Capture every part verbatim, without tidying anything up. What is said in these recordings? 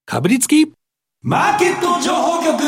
かぶりつきマーケット情報局。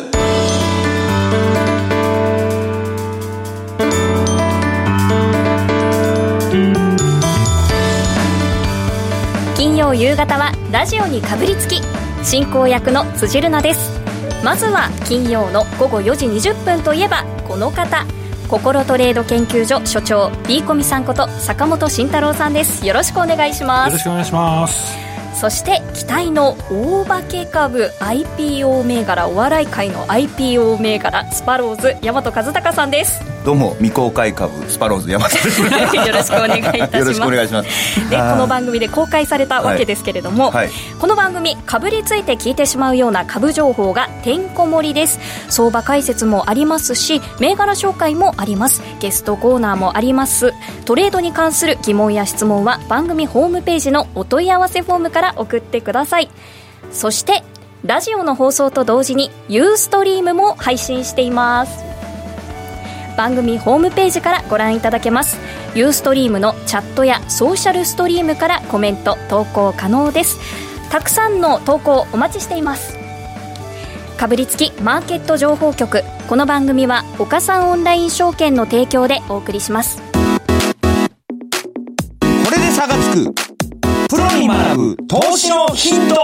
金曜夕方はラジオにかぶりつき、進行役の辻るなです。まずは金曜の午後よじにじゅっぷんといえばこの方、心トレード研究所所長 B コミさんこと坂本慎太郎さんです。よろしくお願いします。 よろしくお願いします。 そして期待の大化け株 アイピーオー 銘柄、お笑い界の アイピーオー 銘柄スパローズ大和和孝さんです。 どうも未公開株スパローズ大和ですよろしくお願いいたします。 よろしくお願いします。 で、この番組で公開されたわけですけれども、はいはい、この番組株について聞いてしまうような株情報がてんこ盛りです。相場解説もありますし、銘柄紹介もあります。ゲストコーナーもあります。トレードに関する疑問や質問は番組ホームページのお問い合わせフォームから送ってください。そしてラジオの放送と同時にユーストリームも配信しています。番組ホームページからご覧いただけます。ユーストリームのチャットやソーシャルストリームからコメント投稿可能です。たくさんの投稿お待ちしています。かぶりつきマーケット情報局、この番組は岡三オンライン証券の提供でお送りします。 これで差がつくプロに学ぶ投資のヒント。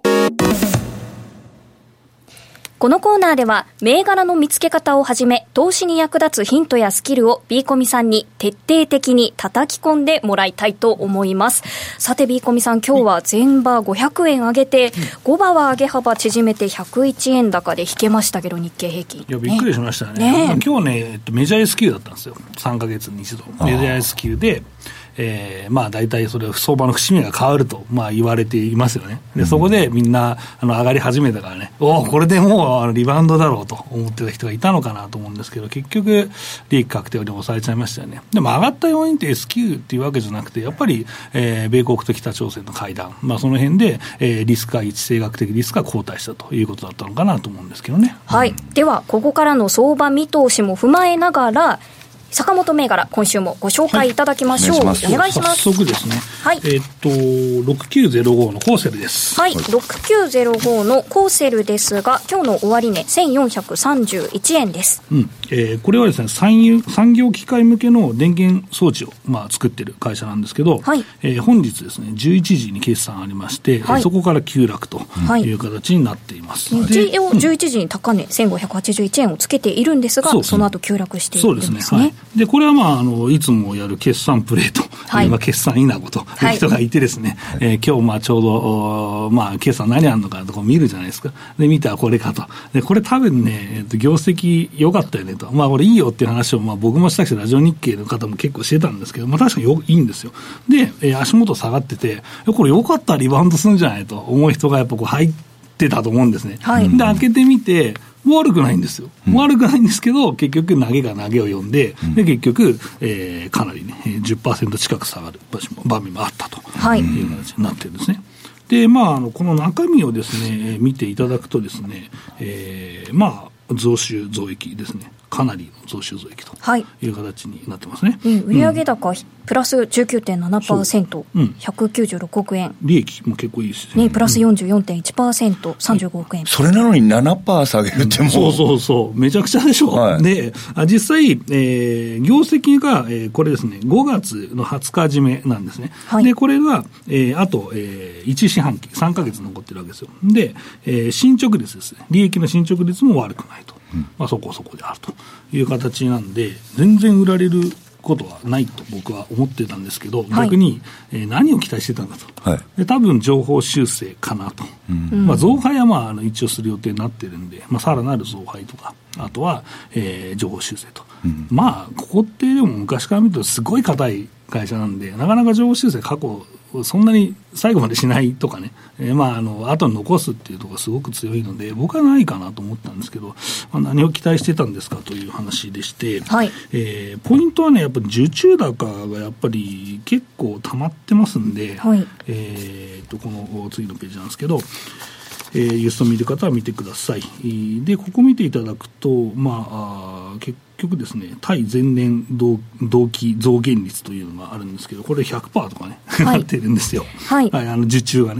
このコーナーでは銘柄の見つけ方をはじめ投資に役立つヒントやスキルを B コミさんに徹底的に叩き込んでもらいたいと思います。さて B コミさん、今日は前場ごひゃくえん上げてご場は上げ幅縮めてひゃくいちえん高で引けましたけど、日経平均、 いやびっくりしました ね, ね今日ね、えっと、メジャー S q だったんですよ。さんかげつに一度メジャー S q でえー、まあ大体それは相場の節目が変わるとまあ言われていますよね。で、そこでみんなあの上がり始めたからね、おこれでもうあのリバウンドだろうと思ってた人がいたのかなと思うんですけど、結局利益確定より抑えちゃいましたよね。でも上がった要因って S q っていうわけじゃなくて、やっぱり、えー、米国と北朝鮮の会談、まあその辺で、えー、リスクが地政学的リスクが後退したということだったのかなと思うんですけどね。 はい、うん、ではここからの相場見通しも踏まえながら坂本銘柄、今週もご紹介いただきましょう。はい、お願いします。 早速ですね、はい、えー、っとろくきゅうゼロごのコーセルです。 はい、ろくきゅうゼロごのコーセルですが、今日の終値せんよんひゃくさんじゅういちえんです。 うん、えー、これはですね、産, 産業機械向けの電源装置を、まあ、作ってる会社なんですけど、はい、えー、本日ですねじゅういちじに決算ありまして、はい、そこから急落という形になっています。 はい、一応じゅういちじに高値せんごひゃくはちじゅういちえんをつけているんですが、 そ, その後急落しているんですね。そうですね、はい。 でこれは、まあ、あのいつもやる決算プレーと、はい、決算稲子という人がいてですね、はい、えー、今日まあちょうど、まあ、決算何あるのかとか見るじゃないですか。で見たらこれかと。でこれ多分ね、えー、と業績良かったよねと、まあこれいいよっていう話を、まあ、僕もしたしラジオ日経の方も結構してたんですけど、まあ、確かによいいんですよ。で、えー、足元下がってて、これ良かったらリバウンドするんじゃないと思う人がやっぱこう入ってたと思うんですね。はい、で開けてみて悪くないんですよ、うん、悪くないんですけど、結局投げが投げを読んで、うん、で結局、えー、かなりね じゅっパーセント 近く下がる場面もあったという形になってるんですね。で、まあ、あのこの中身をですね見ていただくとですね、えー、まあ増収増益ですね、かなり増収増益という形になってますね。 はい、うん、売上高、うん、プラス じゅうきゅうてんななパーセント、うん、ひゃくきゅうじゅうろくおくえん、 利益も結構いいですね、 ね、プラス よんじゅうよんてんいちパーセント、うん、さんじゅうごおくえん、 それなのに ななパーセント 下げるってもう、 そうそうそうめちゃくちゃでしょ、はい、で実際、えー、業績が、えー、これですねごがつのはつか締めなんですね。はい、でこれが、えー、あと、えー、いち四半期さんかげつ残ってるわけですよ。で、えー、進捗率ですね、利益の進捗率も悪くないと、うん、まあ、そこそこであるという形なんで、全然売られることはないと僕は思ってたんですけど、はい、逆に、えー、何を期待してたんだと、はい、で多分情報修正かなと、うん、まあ、増配は、まあ、あの一応する予定になってるんで、まあ、さらなる増配とか、あとは、えー、情報修正と、うん、まあここってでも昔から見るとすごい硬い会社なんで、なかなか情報修正過去そんなに最後までしないとかね、えー、まああの後に残すっていうところがすごく強いので、僕はないかなと思ったんですけど、まあ、何を期待してたんですかという話でして、はい、えー、ポイントはね、やっぱり受注高がやっぱり結構溜まってますんで、はい、えー、とこの次のページなんですけど、えー、ユースト見る方は見てください。でここ見ていただくと、まあ、あ結局ですね、対前年同同期増減率というのがあるんですけど、これ ひゃくパーセント とかね、はい、なってるんですよ、はいはい、あの受注がね。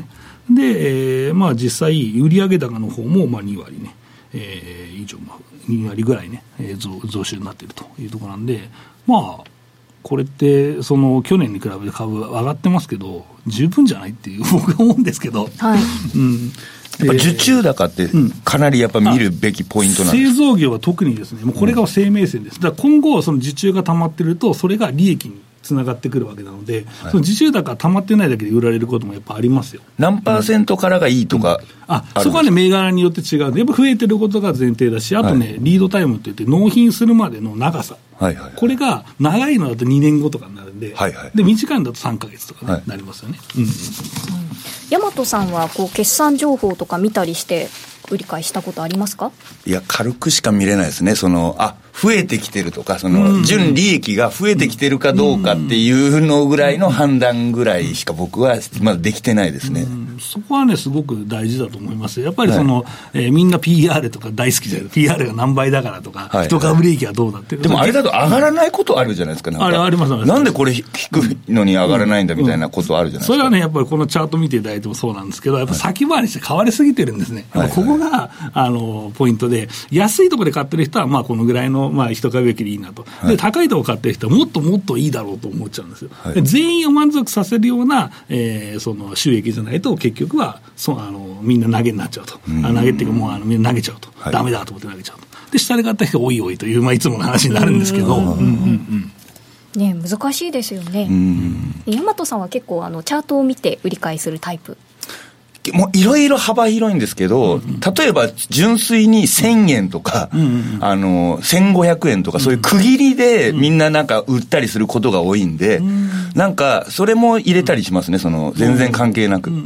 で、えー、まあ実際売上高の方もまあにわりね、えー、以上、まあ、にわりぐらいね、えー、増, 増収になっているというところなんで、まあこれってその去年に比べて株上がってますけど十分じゃないっていう僕は思うんですけど、 はい、 うん、 やっぱ受注高ってかなりやっぱ見るべきポイントなんです、 うん、製造業は特にですね、もうこれが生命線です。だから今後その受注が溜まってるとそれが利益につながってくるわけなので、はい、その受注高が溜まってないだけで売られることもやっぱありますよ。 何パーセントからがいいとか、うん、 あ, あそこはね銘柄によって違う。やっぱ増えてることが前提だし、あとね、はい、リードタイムっていって納品するまでの長さ、はいはいはい、これが長いのだとにねんごとかになるんで、はいはい、で短いのだとさんかげつとか、ね、はい、なりますよね。うんうん、 大和さんはこう決算情報とか見たりして売り買いしたことありますか？ いや軽くしか見れないですね。そのあ増えてきてるとかその純利益が増えてきてるかどうかっていうのぐらいの判断ぐらいしか僕はまだできてないですね。 うん、そこはねすごく大事だと思います。やっぱりその、はい、えー、みんな ピーアール とか大好きじゃない。 ピーアール が何倍だからとか、はい、一株利益はどうだって。 でもあれだと上がらないことあるじゃないですか。なんかあれあります。 なんでこれ低いのに上がらないんだみたいなことあるじゃないですか。 それはねやっぱりこのチャート見ていただいてもそうなんですけど、やっぱ先回りして買われすぎてるんですね。はい、ここがあのポイントで、安いところで買ってる人はまあこのぐらいのまあ一株利益でいいなと、はい、で高いところ買ってる人はもっともっといいだろうと思っちゃうんですよ。はい、で全員を満足させるような、えー、その収益じゃないと結局はそあのみんな投げになっちゃうと、あ投げっていうかもうあのみんな投げちゃうと、はい、ダメだと思って投げちゃうと、で下で買った人がおいおいという、まあ、いつもの話になるんですけど、うんうんうんね、難しいですよね。大和さんは結構あのチャートを見て売り買いするタイプ？ もういろいろ幅広いんですけど、うんうん、例えば純粋にせんえんとか、うんうん、あのせんごひゃくえんとか、そういう区切りでみんななんか売ったりすることが多いんで、うん、なんかそれも入れたりしますね。その全然関係なく、うんうん、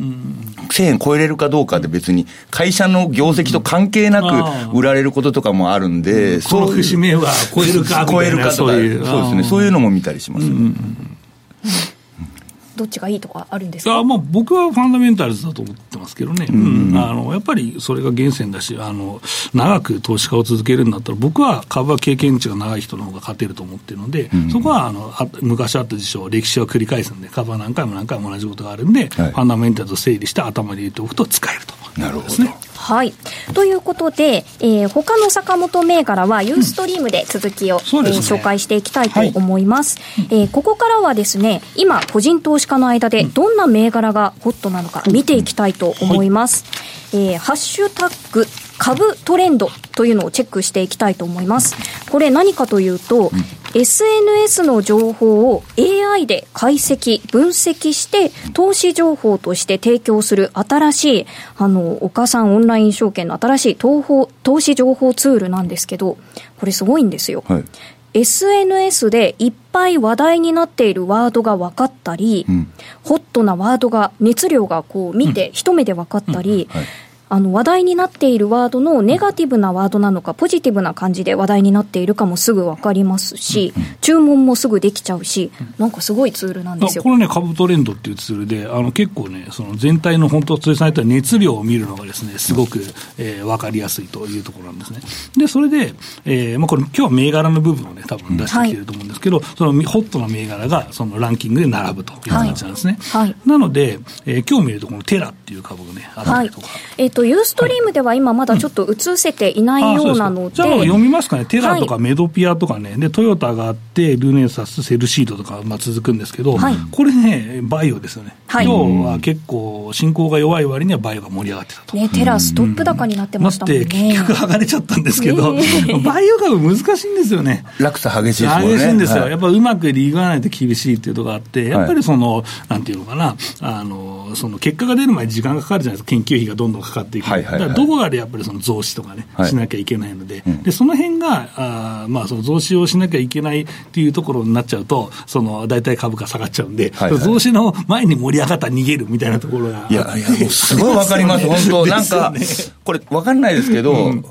せんえん超えれるかどうかで別に会社の業績と関係なく売られることとかもあるんで、 うん、そうこの節目は超えるかみたいな超えるかとか、そういう、そうですね、そういうのも見たりします、ね。うんうんうん、 どっちがいいとかあるんですか？ あ、まあ、僕はファンダメンタルズだと思ってますけどね、うんうん、あのやっぱりそれが源泉だし、あの長く投資家を続けるんだったら僕は株は経験値が長い人の方が勝てると思っているので、うんうん、そこはあのあ昔あった事象、歴史を繰り返すんで、株は何回も何回も同じことがあるんで、はい、ファンダメンタルズを整理して頭に入れておくと使えるということですね。 はい、ということで、えー、他の坂本銘柄はユーストリームで続きを、うんねえー、紹介していきたいと思います、はい、えー、ここからはですね、今個人投資家の間でどんな銘柄がホットなのか見ていきたいと思います、うんはい、えー、ハッシュタグ株トレンドというのをチェックしていきたいと思います。これ何かというと、うん、エスエヌエス の情報を エーアイ で解析分析して投資情報として提供する新しいあの岡さんオンライン証券の新しい投報投資情報ツールなんですけど、これすごいんですよ、はい、エスエヌエス でいっぱい話題になっているワードが分かったり、うん、ホットなワードが熱量がこう見て、うん、一目で分かったり、うんうんはい、あの話題になっているワードのネガティブなワードなのかポジティブな感じで話題になっているかもすぐ分かりますし、うんうん、注文もすぐできちゃうし、なんかすごいツールなんですよ。 このね株トレンドっていうツールで、あの結構ねその全体の本当通算された熱量を見るのがですねすごく、えー、分かりやすいというところなんですね。でそれで、えーまあ、これ今日は銘柄の部分をね多分出してきてると思うんですけど、はい、そのホットな銘柄がそのランキングで並ぶという感じなんですね、はいはい、なので、えー、今日見るとこのテラっていう株がねあったりとか、はい、 えーとユーストリームでは今まだちょっと映せていないようなので、うん、 じゃあ読みますかね。テラとかメドピアとかね、はい、でトヨタがあってルネサスセルシードとかまあ続くんですけど、はい、これねバイオですよね、はい、今日は結構進行が弱い割にはバイオが盛り上がってたと、ね、 テラストップ高になってましたもんね。 だって結局剥がれちゃったんですけど、ね、バイオ株難しいんですよね。 落差激しいですもんね。 激しいんですよ、はい、やっぱうまくリーグがないと厳しいっていうところがあって、やっぱりその、はい、なんていうのかな、あのその結果が出る前に時間がかかるじゃないですか。研究費がどんどんかかっていく、はいはいはい、だからどこかでやっぱりその増資とかね、はい、しなきゃいけないので、うん、でその辺があ、まあ、その増資をしなきゃいけないっていうところになっちゃうと、その大体株価下がっちゃうんで、はいはい、増資の前に盛り上がったら逃げるみたいなところが、 いやいやもうすごいわかります本当なんかこれわかんないですけど、うん、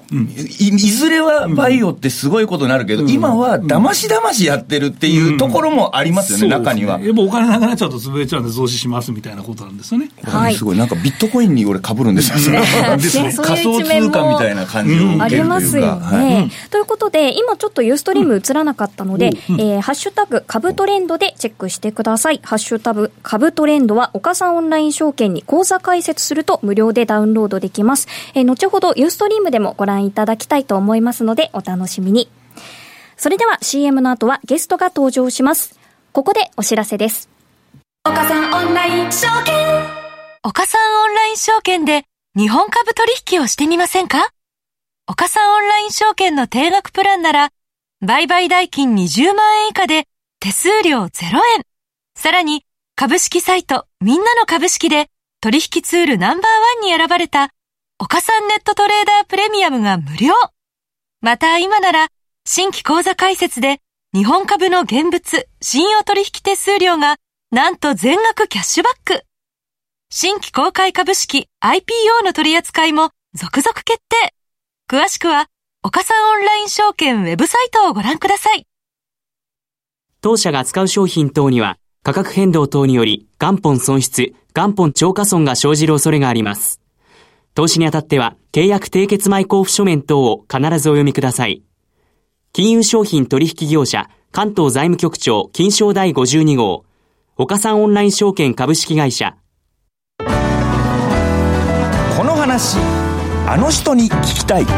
うん、い, いずれはバイオってすごいことになるけど、うん、今は騙し騙しやってるっていうところもありますよね、うん、中には。 やっぱお金なくなっちゃうと潰れちゃうんで増資しますみたいなことなんですよね。 はい、すごいなんかビットコインに俺被るんですよね。ですね、仮想通貨みたいな感じを受けるというか、 ありますよね、はい、ということで今ちょっとユーストリーム映らなかったので、うんえー、ハッシュタグ株トレンドでチェックしてください。ハッシュタグ株トレンドは岡さんオンライン証券に口座開設すると無料でダウンロードできます。えー、後ほどユーストリームでもご覧いただきたいと思いますのでお楽しみに。それでは シーエム の後はゲストが登場します。ここでお知らせです。 岡さんオンライン証券、岡さんオンライン証券で日本株取引をしてみませんか？岡さんオンライン証券の定額プランなら売買代金にじゅうまんえん以下で手数料ゼロえん。さらに株式サイトみんなの株式で取引ツールナンバーワンに選ばれた岡さんネットトレーダープレミアムが無料。また今なら新規口座開設で日本株の現物信用取引手数料がなんと全額キャッシュバック。新規公開株式 アイピーオー の取り扱いも続々決定。詳しくは岡さんオンライン証券ウェブサイトをご覧ください。 当社が扱う商品等には価格変動等により元本損失、元本超過損が生じる恐れがあります。投資にあたっては契約締結前交付書面等を必ずお読みください。金融商品取引業者関東財務局長金商第ごじゅうに号岡さんオンライン証券株式会社。 この話あの人に聞きたい。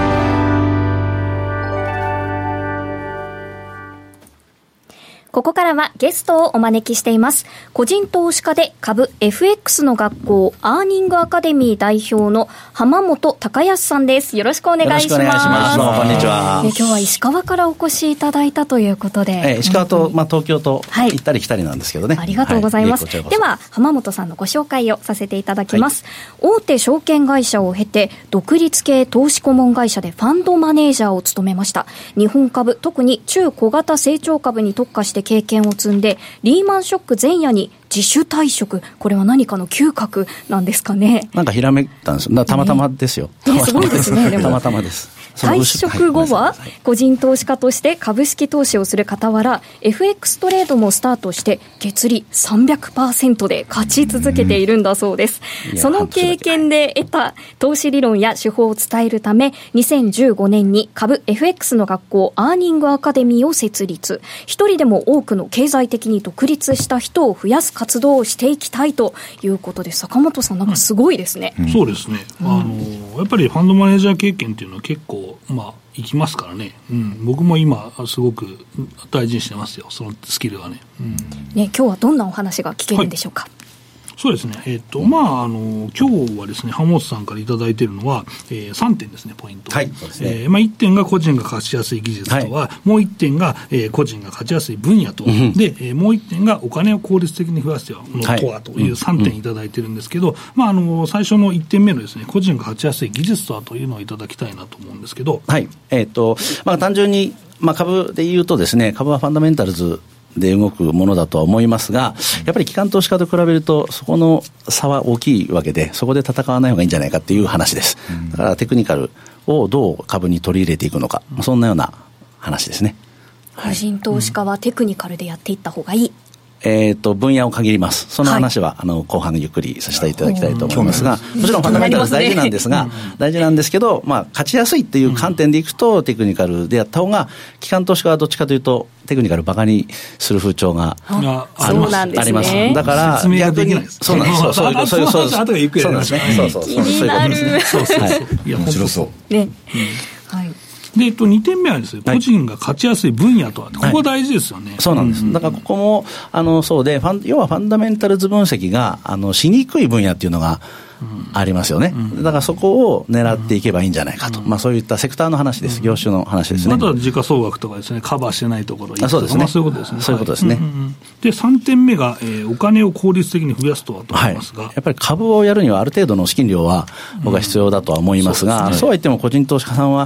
ここからはゲストをお招きしています。個人投資家で株 エフエックス の学校アーニングアカデミー代表の浜本隆康さんです。よろしくお願いします。よろしくお願いします。 どうもこんにちは。 今日は石川からお越しいただいたということで、 えー、石川と、まあ、東京と行ったり来たりなんですけどね、 はい、ありがとうございます、はい、では浜本さんのご紹介をさせていただきます、はい、大手証券会社を経て独立系投資顧問会社でファンドマネージャーを務めました。日本株、特に中小型成長株に特化して経験を積んでリーマンショック前夜に自主退職、これは何かの嗅覚なんですかね。 なんかひらめいたんですよ。たまたまですよ、 ね、すごいですね。でもたまたまです。 退職後は個人投資家として株式投資をする傍ら エフエックス トレードもスタートして月利 さんびゃくパーセント で勝ち続けているんだそうです。その経験で得た投資理論や手法を伝えるためにせんじゅうごねんに株 エフエックス の学校アーニングアカデミーを設立。一人でも多くの経済的に独立した人を増やす活動をしていきたいということで、坂本さんなんかすごいですね、 うん、そうですね、うん、あのやっぱりファンドマネージャー経験っていうのは結構まあいきますからね、うん、僕も今すごく大事にしてますよ、そのスキルはね、うん、 ね。今日はどんなお話が聞けるんでしょうか。はい、 そうですね、えーとまあ、あの今日はですね浜本さんからいただいているのは、えー、さんてんですね、ポイント、はい、そうですね、えーまあ、いってんが個人が勝ちやすい技術とは、はい、もういってんが、えー、個人が勝ちやすい分野と、うん、で、えー、もういってんがお金を効率的に増やすのとはというさんてんいただいてるんですけど、うんまあ、あの最初のいってんめのですね個人が勝ちやすい技術とはというのをいただきたいなと思うんですけど、 はい、えーとまあ、単純に、まあ、株で言うとですね、株はファンダメンタルズで動くものだとは思いますが、やっぱり機関投資家と比べるとそこの差は大きいわけで、そこで戦わない方がいいんじゃないかっていう話です。だからテクニカルをどう株に取り入れていくのか、そんなような話ですね。 個人投資家はテクニカルでやっていった方がいい、 えー、と分野を限ります。その話は、はい、あの後半ゆっくりさせていただきたいと思いますが、もちろんファンダメンタル大事なんですが、大事なんですけど、まあ、勝ちやすいっていう観点でいくと、うん、テクニカルでやった方が、機関投資家はどっちかというとテクニカルバカにする風潮があります。あります。だから説明ができないです。 そうなんです。そういうそういうそういう後でゆっくりやりましょう。 そうそうそう。 気になる。 そうそう。 いや面白そうね。はい。 で、えっと、にてんめはですね、個人が勝ちやすい分野とは、はい、ここ大事ですよね。 そうなんです。だからここも、あの、そうで、ファン、要はファンダメンタルズ分析が、あの、しにくい分野っていうのが、ありますよね、うん、だからそこを狙っていけばいいんじゃないかと、うんまあ、そういったセクターの話です、業種の話ですね。 あとは時価総額とかですね、カバーしてないところ、 あそうですね、まあ、 そういうことですね。 そういうことですね、 はいうんうん、でさんてんめが、えー、お金を効率的に増やすとはと思いますが、 はい、やっぱり株をやるにはある程度の資金量は僕は必要だとは思いますが、うん そうですね、そうは言っても個人投資家さんは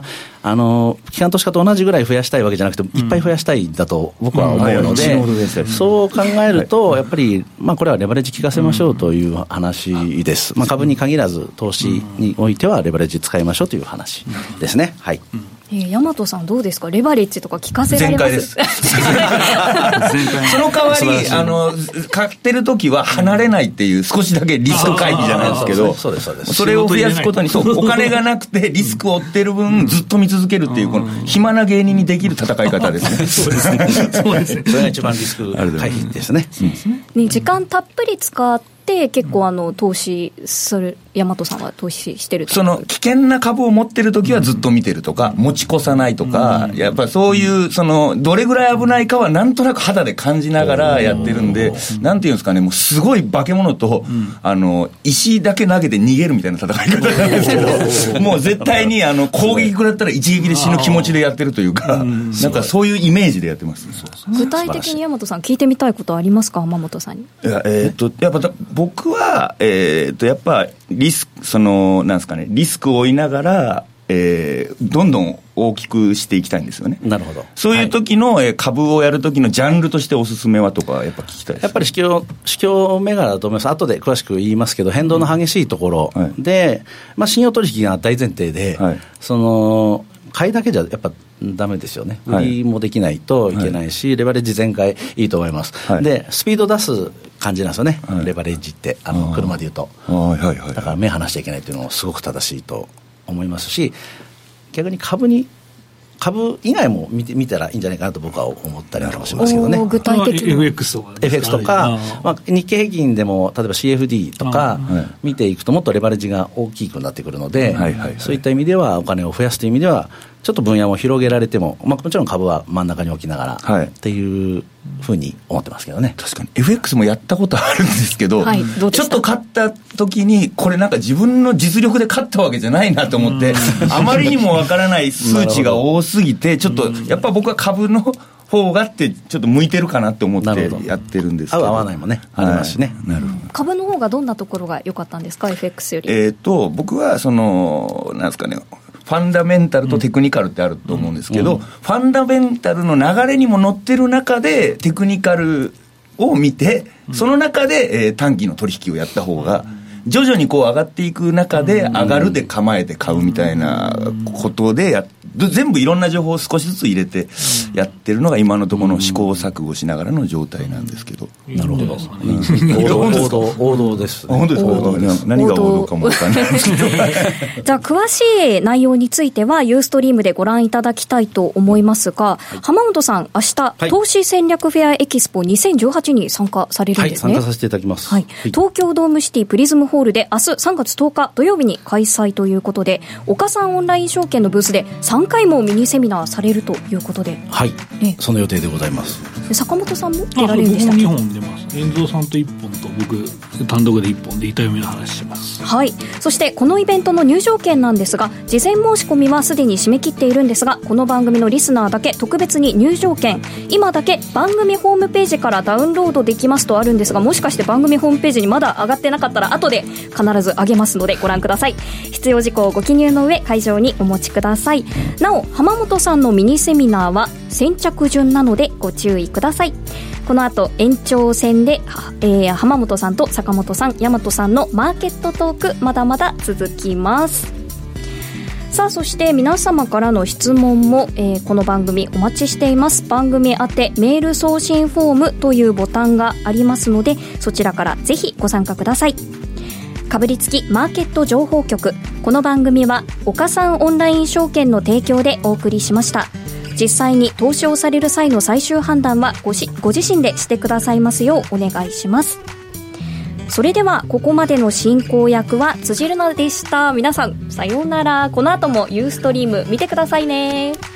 あの機関投資家と同じぐらい増やしたいわけじゃなくて、いっぱい増やしたいんだと僕は思うので、うんうん、そう考えるとやっぱり、まあ、これはレバレッジ効かせましょうという話です、まあ、株に限らず投資においてはレバレッジ使いましょうという話ですね。はい。 えー、大和さんどうですか、レバレッジとか聞かせられます？ 全開ですその代わりあの買ってる時は離れないっていう少しだけリスク回避じゃないですけど、それを増やすことにそうお金がなくてリスクを負ってる分ずっと見続けるっていうこの暇な芸人にできる戦い方ですね。そうですね。 そうですね。それが一番リスク回避ですね。 ね、時間たっぷり使って結構あの投資する大和さんは投資してると、 その危険な株を持ってるときはずっと見てるとか、持ち越さないとか、やっぱりそういうそのどれぐらい危ないかはなんとなく肌で感じながらやってるんで、なんていうんですかね、もうすごい化け物と、あの石だけ投げて逃げるみたいな戦い方なんですけど、もう絶対にあの攻撃食らったら一撃で死ぬ気持ちでやってるというか、なんかそういうイメージでやってます。 具体的に大和さん聞いてみたいことありますか、浜本さんに。 いや、えー、っとやっぱ僕は、えー、っとやっぱリスク、そのなんですかね、リスクを負いながら、えー、どんどん大きくしていきたいんですよね。 なるほど。 そういう時の、はい、株をやる時のジャンルとしておすすめはとかやっぱ聞きたいです、ね、 やっぱり市況市況銘柄だと思います。後で詳しく言いますけど、変動の激しいところで、はい、まあ、信用取引が大前提で、はい、その買いだけじゃやっぱダメですよね。売りもできないといけないし、はい、レバレッジ全開いいと思います、はい、でスピード出す感じなんですよね、はい、レバレッジってあの車で言うと、はいはいはい、だから目離しちゃいけないっていうのもすごく正しいと思いますし、逆に株に株以外も見てみたらいいんじゃないかなと僕は思ったりもしますけどね。 具体的にエフエックス とかエフエックス とか、まあ、日経平均でも例えば シーエフディー とか見ていくともっとレバレッジが大きくなってくるので、はいはいはい、そういった意味ではお金を増やすという意味ではちょっと分野を広げられても、まあ、もちろん株は真ん中に置きながらっていうふうに思ってますけどね。 確かに エフエックス もやったことあるんですけど、 はい、どうでした？ ちょっと買った時にこれなんか自分の実力で買ったわけじゃないなと思って、あまりにもわからない数値が多すぎてちょっとやっぱ僕は株の方がってちょっと向いてるかなって思ってやってるんですけど、 合う合わないもね、はい、ありますしね。 なるほど。株の方がどんなところが良かったんですか、 エフエックス より。 えーと僕はそのなんですかね、ファンダメンタルとテクニカルってあると思うんですけど、うんうん、ファンダメンタルの流れにも乗ってる中でテクニカルを見て、その中で、えー、短期の取引をやった方が徐々にこう上がっていく中で上がるで構えて買うみたいなことでや全部いろんな情報を少しずつ入れてやってるのが今のところの試行錯誤しながらの状態なんですけど。 なるほど、王道、王道、王道です、ね、 本当ですか。王道です。何が王道かも分からないですけどじゃあ詳しい内容についてはユーストリームでご覧いただきたいと思いますが、はい、浜本さん明日、はい、投資戦略フェアエキスポにせんじゅうはちに参加されるんですね。 はい、参加させていただきます、 はいはい、東京ドームシティプリズムホールで明日さんがつとおか土曜日に開催ということで、岡さんオンライン証券のブースでさんかいもミニセミナーされるということで、 はい、ね、その予定でございます。 坂本さんも出られるんでしたっけ。 僕もにほん出ます。遠藤さんといっぽんと僕単独でいっぽんで板読みの話します。 はい。そしてこのイベントの入場券なんですが、事前申し込みはすでに締め切っているんですが、この番組のリスナーだけ特別に入場券今だけ番組ホームページからダウンロードできますとあるんですが、もしかして番組ホームページにまだ上がってなかったら後で必ず上げますのでご覧ください。必要事項をご記入の上会場にお持ちください。なお浜本さんのミニセミナーは先着順なのでご注意ください。この後延長戦で、えー、浜本さんと坂本さん、大和さんのマーケットトークまだまだ続きます。さあ、そして皆様からの質問も、えー、この番組お待ちしています。番組宛てメール送信フォームというボタンがありますので、そちらからぜひご参加ください。かぶりつきマーケット情報局、この番組は岡三オンライン証券の提供でお送りしました。実際に投資をされる際の最終判断は ご, しご自身でしてくださいますようお願いします。それではここまでの進行役は辻るなでした。皆さんさようなら。この後もユーストリーム見てくださいね。